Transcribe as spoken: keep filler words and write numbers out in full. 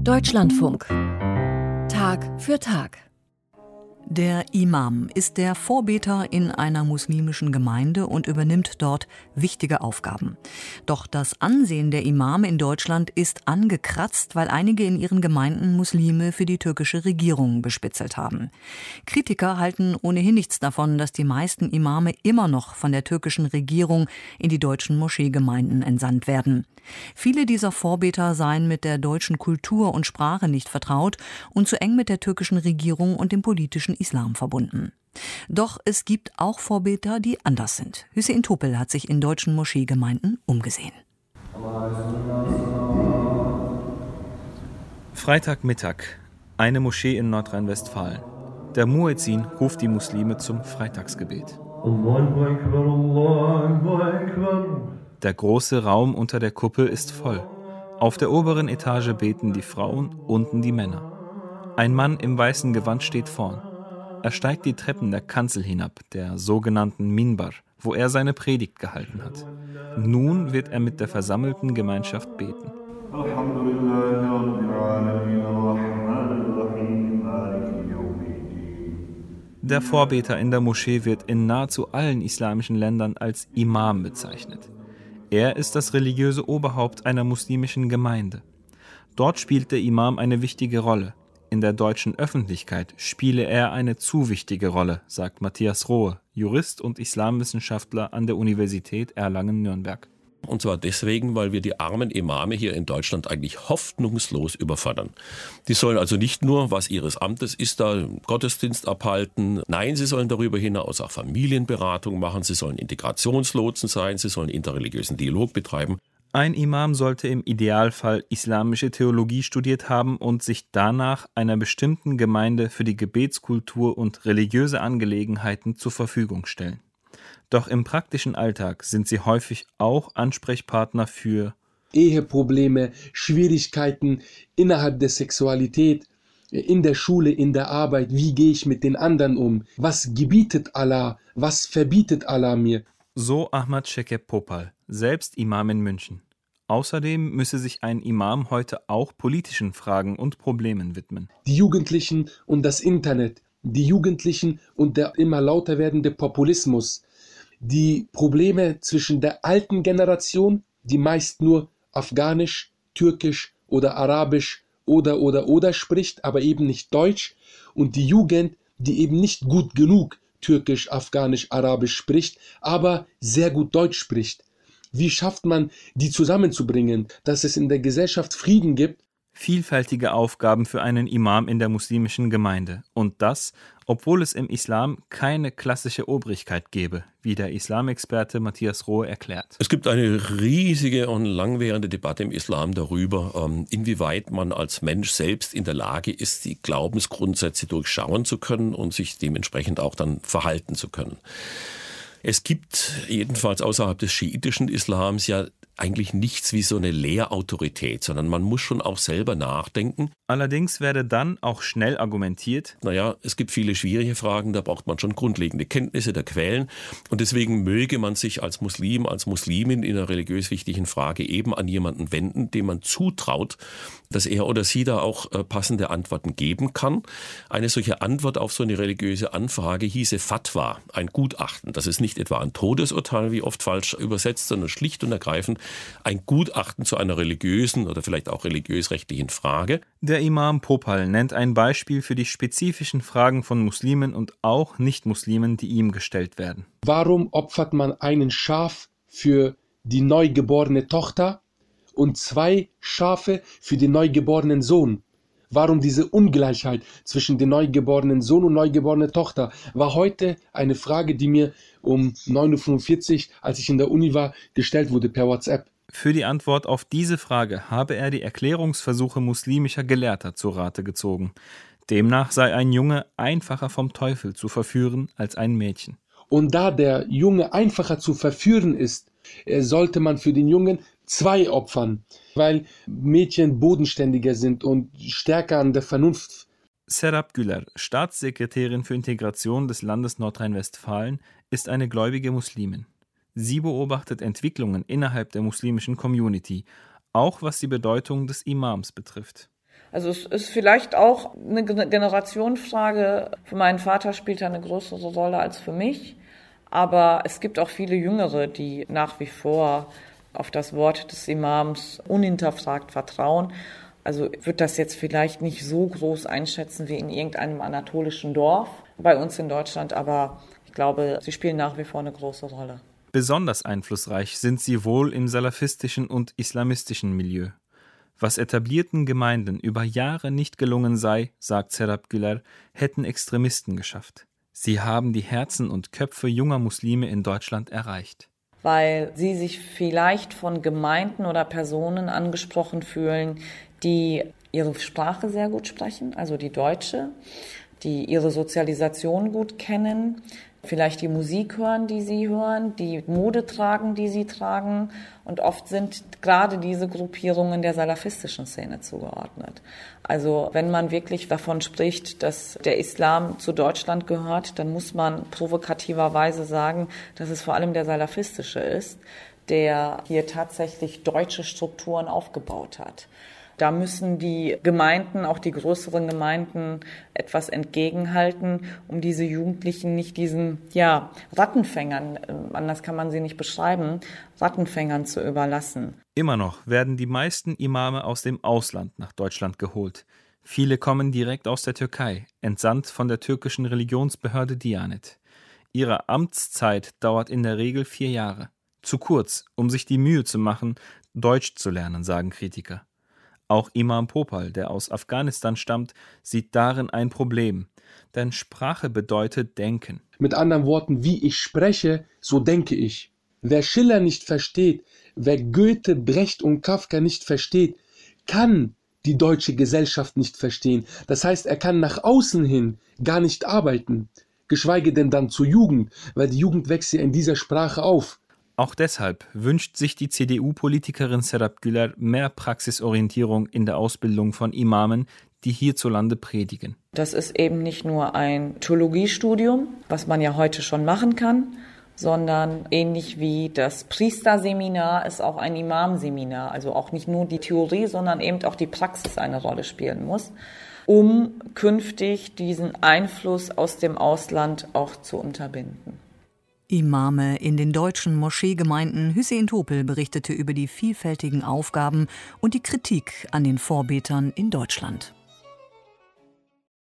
Deutschlandfunk. Tag für Tag. Der Imam ist der Vorbeter in einer muslimischen Gemeinde und übernimmt dort wichtige Aufgaben. Doch das Ansehen der Imame in Deutschland ist angekratzt, weil einige in ihren Gemeinden Muslime für die türkische Regierung bespitzelt haben. Kritiker halten ohnehin nichts davon, dass die meisten Imame immer noch von der türkischen Regierung in die deutschen Moscheegemeinden entsandt werden. Viele dieser Vorbeter seien mit der deutschen Kultur und Sprache nicht vertraut und zu eng mit der türkischen Regierung und dem politischen Islam verbunden. Doch es gibt auch Vorbeter, die anders sind. Hüseyin Topel hat sich in deutschen Moscheegemeinden umgesehen. Freitagmittag, eine Moschee in Nordrhein-Westfalen. Der Muezzin ruft die Muslime zum Freitagsgebet. Der große Raum unter der Kuppel ist voll. Auf der oberen Etage beten die Frauen, unten die Männer. Ein Mann im weißen Gewand steht vorn. Er steigt die Treppen der Kanzel hinab, der sogenannten Minbar, wo er seine Predigt gehalten hat. Nun wird er mit der versammelten Gemeinschaft beten. Der Vorbeter in der Moschee wird in nahezu allen islamischen Ländern als Imam bezeichnet. Er ist das religiöse Oberhaupt einer muslimischen Gemeinde. Dort spielt der Imam eine wichtige Rolle. In der deutschen Öffentlichkeit spiele er eine zu wichtige Rolle, sagt Matthias Rohe, Jurist und Islamwissenschaftler an der Universität Erlangen-Nürnberg. Und zwar deswegen, weil wir die armen Imame hier in Deutschland eigentlich hoffnungslos überfordern. Die sollen also nicht nur, was ihres Amtes ist, da Gottesdienst abhalten. Nein, sie sollen darüber hinaus auch Familienberatung machen. Sie sollen Integrationslotsen sein. Sie sollen interreligiösen Dialog betreiben. Ein Imam sollte im Idealfall islamische Theologie studiert haben und sich danach einer bestimmten Gemeinde für die Gebetskultur und religiöse Angelegenheiten zur Verfügung stellen. Doch im praktischen Alltag sind sie häufig auch Ansprechpartner für Eheprobleme, Schwierigkeiten innerhalb der Sexualität, in der Schule, in der Arbeit. Wie gehe ich mit den anderen um? Was gebietet Allah? Was verbietet Allah mir? So Ahmad Şekep Popal, selbst Imam in München. Außerdem müsse sich ein Imam heute auch politischen Fragen und Problemen widmen. Die Jugendlichen und das Internet, die Jugendlichen und der immer lauter werdende Populismus, die Probleme zwischen der alten Generation, die meist nur Afghanisch, Türkisch oder Arabisch oder oder oder spricht, aber eben nicht Deutsch, und die Jugend, die eben nicht gut genug Türkisch, Afghanisch, Arabisch spricht, aber sehr gut Deutsch spricht. Wie schafft man, die zusammenzubringen, dass es in der Gesellschaft Frieden gibt? Vielfältige Aufgaben für einen Imam in der muslimischen Gemeinde. Und das, obwohl es im Islam keine klassische Obrigkeit gäbe, wie der Islamexperte Matthias Rohe erklärt. Es gibt eine riesige und langwierige Debatte im Islam darüber, inwieweit man als Mensch selbst in der Lage ist, die Glaubensgrundsätze durchschauen zu können und sich dementsprechend auch dann verhalten zu können. Es gibt jedenfalls außerhalb des schiitischen Islams ja eigentlich nichts wie so eine Lehrautorität, sondern man muss schon auch selber nachdenken. Allerdings werde dann auch schnell argumentiert: Naja, es gibt viele schwierige Fragen, da braucht man schon grundlegende Kenntnisse der Quellen, und deswegen möge man sich als Muslim, als Muslimin in einer religiös wichtigen Frage eben an jemanden wenden, dem man zutraut, dass er oder sie da auch passende Antworten geben kann. Eine solche Antwort auf so eine religiöse Anfrage hieße Fatwa, ein Gutachten. Das ist nicht etwa ein Todesurteil, wie oft falsch übersetzt, sondern schlicht und ergreifend ein Gutachten zu einer religiösen oder vielleicht auch religiös-rechtlichen Frage. Der Imam Popal nennt ein Beispiel für die spezifischen Fragen von Muslimen und auch Nicht-Muslimen, die ihm gestellt werden. Warum opfert man einen Schaf für die neugeborene Tochter und zwei Schafe für den neugeborenen Sohn? Warum diese Ungleichheit zwischen dem neugeborenen Sohn und neugeborene Tochter? War heute eine Frage, die mir um neun Uhr fünfundvierzig, als ich in der Uni war, gestellt wurde per WhatsApp. Für die Antwort auf diese Frage habe er die Erklärungsversuche muslimischer Gelehrter zu Rate gezogen. Demnach sei ein Junge einfacher vom Teufel zu verführen als ein Mädchen. Und da der Junge einfacher zu verführen ist, sollte man für den Jungen zwei opfern, weil Mädchen bodenständiger sind und stärker an der Vernunft. Serap Güler, Staatssekretärin für Integration des Landes Nordrhein-Westfalen, ist eine gläubige Muslimin. Sie beobachtet Entwicklungen innerhalb der muslimischen Community, auch was die Bedeutung des Imams betrifft. Also es ist vielleicht auch eine Generationenfrage. Für meinen Vater spielt er eine größere Rolle als für mich. Aber es gibt auch viele Jüngere, die nach wie vor auf das Wort des Imams unhinterfragt vertrauen. Also ich würde das jetzt vielleicht nicht so groß einschätzen wie in irgendeinem anatolischen Dorf bei uns in Deutschland. Aber ich glaube, sie spielen nach wie vor eine große Rolle. Besonders einflussreich sind sie wohl im salafistischen und islamistischen Milieu. Was etablierten Gemeinden über Jahre nicht gelungen sei, sagt Serap Güler, hätten Extremisten geschafft. Sie haben die Herzen und Köpfe junger Muslime in Deutschland erreicht. Weil sie sich vielleicht von Gemeinden oder Personen angesprochen fühlen, die ihre Sprache sehr gut sprechen, also die Deutsche, die ihre Sozialisation gut kennen, vielleicht die Musik hören, die sie hören, die Mode tragen, die sie tragen. Und oft sind gerade diese Gruppierungen der salafistischen Szene zugeordnet. Also wenn man wirklich davon spricht, dass der Islam zu Deutschland gehört, dann muss man provokativerweise sagen, dass es vor allem der salafistische ist, der hier tatsächlich deutsche Strukturen aufgebaut hat. Da müssen die Gemeinden, auch die größeren Gemeinden, etwas entgegenhalten, um diese Jugendlichen nicht diesen, ja, Rattenfängern, anders kann man sie nicht beschreiben, Rattenfängern zu überlassen. Immer noch werden die meisten Imame aus dem Ausland nach Deutschland geholt. Viele kommen direkt aus der Türkei, entsandt von der türkischen Religionsbehörde Diyanet. Ihre Amtszeit dauert in der Regel vier Jahre. Zu kurz, um sich die Mühe zu machen, Deutsch zu lernen, sagen Kritiker. Auch Imam Popal, der aus Afghanistan stammt, sieht darin ein Problem. Denn Sprache bedeutet Denken. Mit anderen Worten, wie ich spreche, so denke ich. Wer Schiller nicht versteht, wer Goethe, Brecht und Kafka nicht versteht, kann die deutsche Gesellschaft nicht verstehen. Das heißt, er kann nach außen hin gar nicht arbeiten, geschweige denn dann zur Jugend, weil die Jugend wächst ja in dieser Sprache auf. Auch deshalb wünscht sich die C D U-Politikerin Serap Güler mehr Praxisorientierung in der Ausbildung von Imamen, die hierzulande predigen. Das ist eben nicht nur ein Theologiestudium, was man ja heute schon machen kann, sondern ähnlich wie das Priesterseminar ist auch ein Imamseminar, also auch nicht nur die Theorie, sondern eben auch die Praxis eine Rolle spielen muss, um künftig diesen Einfluss aus dem Ausland auch zu unterbinden. Imame in den deutschen Moscheegemeinden. Hüseyin Topel berichtete über die vielfältigen Aufgaben und die Kritik an den Vorbetern in Deutschland.